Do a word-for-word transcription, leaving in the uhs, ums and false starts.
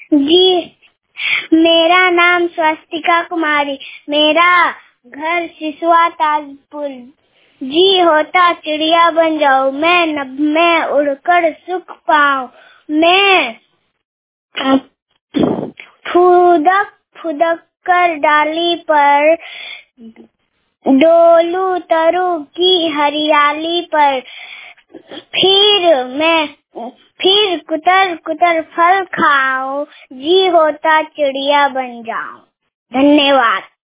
जी, मेरा नाम स्वस्तिका कुमारी, मेरा घर सिसवा ताजपुर। जी होता चिड़िया बन जाऊं, मैं नभ में उड़कर सुख पाऊं, मैं फुदक फुदक कर डाली पर डोलू तरु की हरियाली पर, फिर मैं फिर कुतर कुतर फल खाऊं, जी होता चिड़िया बन जाऊं। धन्यवाद।